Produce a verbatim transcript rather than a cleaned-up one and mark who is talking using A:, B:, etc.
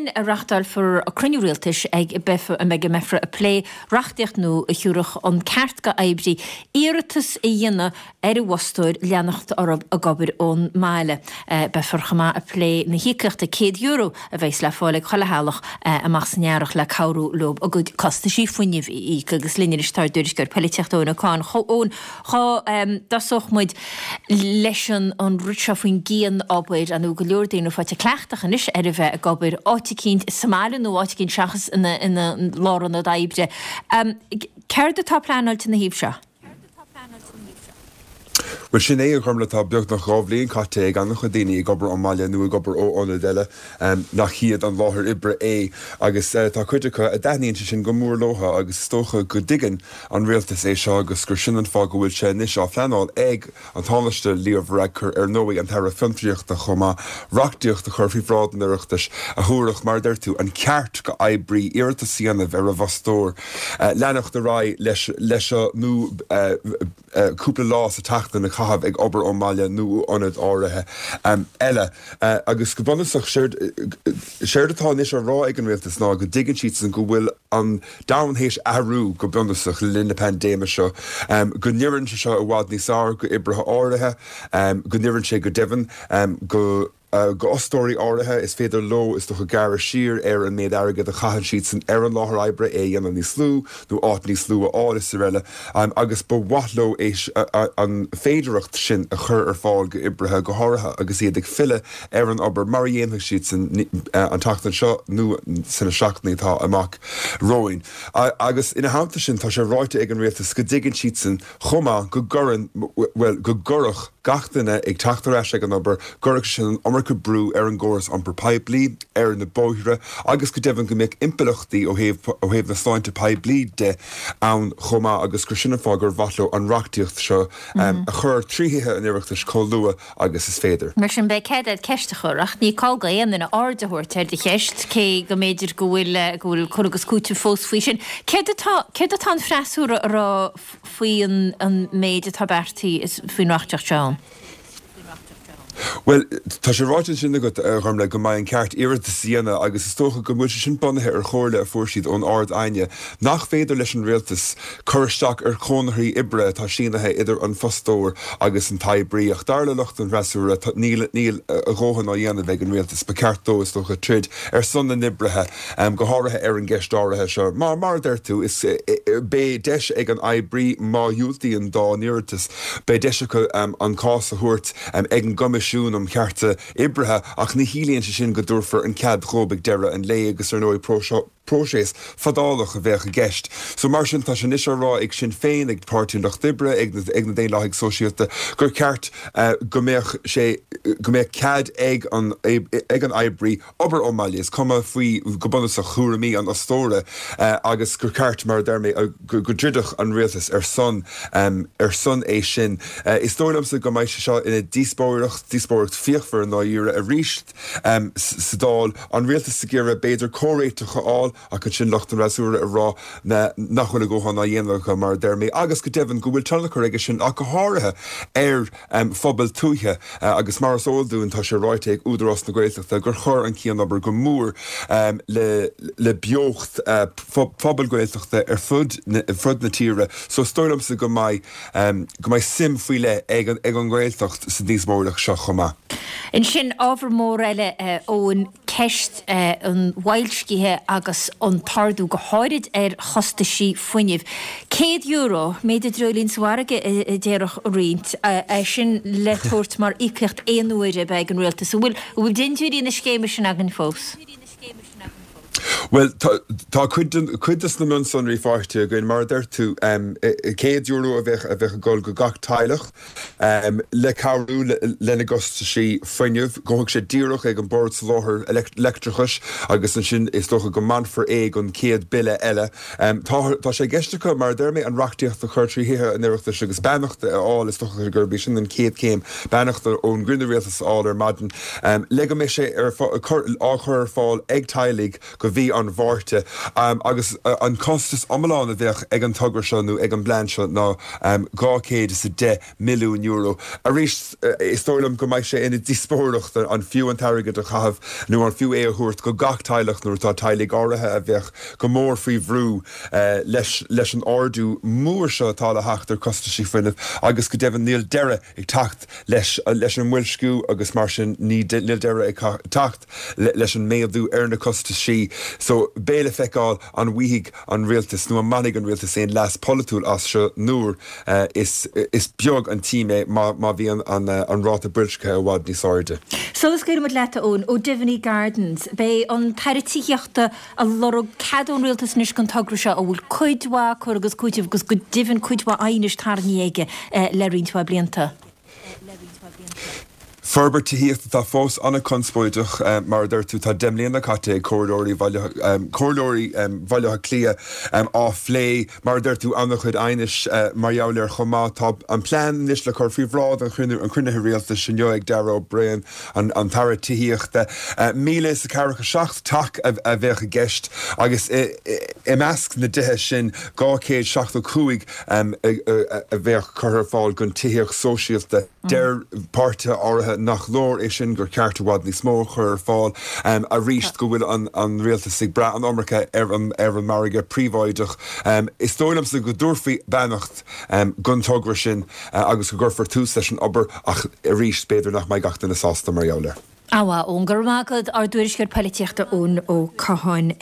A: sin a rachtal for a cruniúiltis ag bef a mega mefra a play rachtiach nó a hiúrach an ceart go aibrí éiritas i dhéine ar a wastóir leannacht arab a gabir ón máile befar chama a play na hícecht a céad euro a bheits le fáleg chalahalach a machsannearach le caurú lob a good costa sí funineh í agus linir starúris gur peliteachtóna cáin cho ón cho dasoch muid leisin an rutsefuin géan abwaid an go leordéanú fáte cleachtach an is ar a bheith a gabir áiticinnt Somália nó áiticinnt seachas ina ina láran a daibre. Ceir de tá plánailt na híomh seo?
B: Well sin é chum le tá beag nach rábhlíon caite ag annach a daine gobar an Máile nu gobar ó anna deile nach chiad an láthir ibre é agus tá chuidecha a daíonnta sin go mór lotha agus tócha go digan an réaltas é seo agus gur sin an fá go bhfuil sé níos á fleanáil ag an tálaiste líomhreachar ar nóí an thera fimtríochta chumá reachtaíochta chur fhíhrádan iireachtas a thuúrach mar deirtú an ceart go aibrí iirta síanamh ar a bhastóir leannacht a rá leis leis nó cúpla lás a teachta na chahabh ag obair ó Máile nó anad áirithe eile agus go bunasach séir atá níos a rá ag an réaltas ná go digan siad san go bhfuil an damhééis ahrú go bunasach linna pandéime seo go nírann se seo a bhád níos áir go ibrithe áirithe go nírann sé go deimhin go Uh, go ostóirí áirithe is féidir lo is do go gar sír ar an méid airgad a chahan siad san ar an láthir oibre é dhéanana níos slú nó áit níos slú a áil is riile um, agus ba wathló éis uh, uh, an féidireacht sin a chur ar fáil go ibrithe go háirithe agus iad ag fille ar an obair mar dhéanamh siad san uh, an tachtan seo nó sanna seachtaí tá amach roin. Uh, agus ina háanta sin tá sé ráite ag an réaltas go dtigann siad san chumá go goran well go gorach gachtainna ag teachtar eis ag an obair gorach sin an go brú ar an gcóras an per paiblí ar na bóithre agus go deimhin go mbeadh impelachtaí ó thaobh na sláinte paiblí de ann chomá agus gur sinna fágur bhatló an reachtaíocht seo a chur tríthe an iireachtas chomh luath agus is féidir.
A: Mar sin beidh céad ceiste churach ní cága aon na ádathúirt ar de cheist cé go méidir go bhfuil go bhfuil chugus cúte fós faoi sin. Céad atá freisúra rá faoin an méid atá bertaí is faoin reachtaíocht teán?
B: Well, tá sé ráite sinna go chum le go maiid an ceart iirita síana agus is tócha go muise sin bunathe ar chóirle a fuairsiad ón ard aine. Nach féidir leis an réaltas chuiristeach ar chónairí ibre tá sinathe idir an fostóir agus an taibrí ach darla lucht an bhreisúra níl níl a róhan á dhéanamh ag an réaltas ba ceartó is tócha trid ar sunna nibrethe um, go háirithe ar an gceistáirithe seo. Mar mar deirtú is bé deis ag an aibrí má dúiltaí an dá níirtas bé deise um, an cás a thuirt um, ag an gomis siún am chearta ibrethe ach ní hílíonn se sin go dúrfar an cead chóbig deire an lé agus ar nói próséis fadálach a bheith a gceist. So mar sin tá sin is rá ag sin féin ag páirtún nach dibre ag na déon láigh sosiálta gur ceart go méoch sé go méoch cead ag an ag an aibrí obair ó Máile is cuma faoi go bunasach chuairimí an ostóra agus gur ceart mar dermé go ddridach an réaltas ar son ar son é sin. Is tólamsa go mbeidh seo ina díospóireacht díospóireacht fíochfar ná dhéire a ríist sa dáil an réaltas sa ggéire beidir córéiteach áil a chun sin lecht an rasúra a rá na nachhuiile go hána dhéanamh mar dermé agus go deimhin go bhfuil talachar aige sin a go háirithe ar phobal túthe agus mar ódún tá sé ráite ag údarrás na Gaeltachta gur chur an cían obair go mór le le beocht phobal Gaeltachta ar fud fud na tíre so stoilmsa go mbeidh go mbeidh sim faoi le ag an Gaeltacht sa díosmórach seo chomá.
A: In sin ábhar mór eile ón ceist an bhailscithe agus an tardú go háirid ar chostaisí fuinneamh. Céad euro méidir drolín swarige i déireach riint a sin letóirt mar ícecht éonúire beag an réaltas. So bhfuil bhfuil dinúirí na scéime sin agan fós.
B: Well, tá cuidas na mun sonraí fáiste goin mar deirtú céad euro a bheith a bheith a ggóil go gach teilech le cabhrú lena gosta sí foiinneamh gothg sé díreach ag an bord sa láthair electrichas agus an sin is tócha go manfar éig an céad bille eile. Tá sé geistecha mar dermé an reachtaíocht a chuirtrí hithe an iireachtas agus beanachta áil is tócha gur bí sin an céad céim beanachta ón grinne réaltas áil ar maidin. Le go mé sé ar á chur fáil ag tailig go bhí an bhárte um, agus uh, an costas amláán a bheith ag an tugra seanú ag an blean seo ná um, gácéad is a de milliún euro. A rís uh, is tólam go maiid sé ina dispóireacht an fiú an tarigad a chahabh nó an fiú é a thuirt go gachtáileach nuair tá tailig áirithe a bheith go mór faoi bhrú uh, leis, leis an ardú mór seo tá a heachtar costa sí fuineh agus go deibh níl deire ag tacht leis, uh, leis an bhfuilscú agus mar sin ní de, níl deire ag tacht le, leis an méadú ar na costa sí. So béle feicáil an bhuiigh an rialtas nó an manig an rialtas éon leas politúil as seo nuair uh, is, is beag an tíime má, má bhí an, an, uh, an ráta brilsce a bhád níos áirde.
A: So is gaiir leta ón ó Diviney Gardens bé an taritíochta a lorg cadón rialtas níos gan tugra seo a bhfuil cuidhá chu agus cuiideh agus go divan cuidhá ainis tarníige uh, le rionntá blianta.
B: Ferber tííocht tá fós anna conspóideach um, mar d tú tá demlíon na catte códóirí um, códóirí um, bhailthe clia um, á phlé mar d tú annach chud ainis uh, marjouler chomá tá an plán níos le chur fríomhrád an chruine an crunethe rialta sin jo ag daró brein an, an tar tííochta uh, míle sa caracha seach tak a, a bheith a gceist agus i, i, i measc na dithe sin gácéad seach a cuaig um, a, a, a bheith chur fáil gon tííoch sóisialta mm. der páirte áirithe nach lór é sin gur ceart bhád ní smó chur fáil um, a ríist go bhfuil an, an rialta sig bra an America ar an, ar an marige príomháideach. Um, is tóilm sa go dúrfaí beannacht um, guntógra sin uh, agus go gurfar tús leis an obair ach a ríist beidir nach mai gachtain na sásta mar jouler.
A: Awa ón gur mágad ar dúirisgur políteachta ón ó Cathán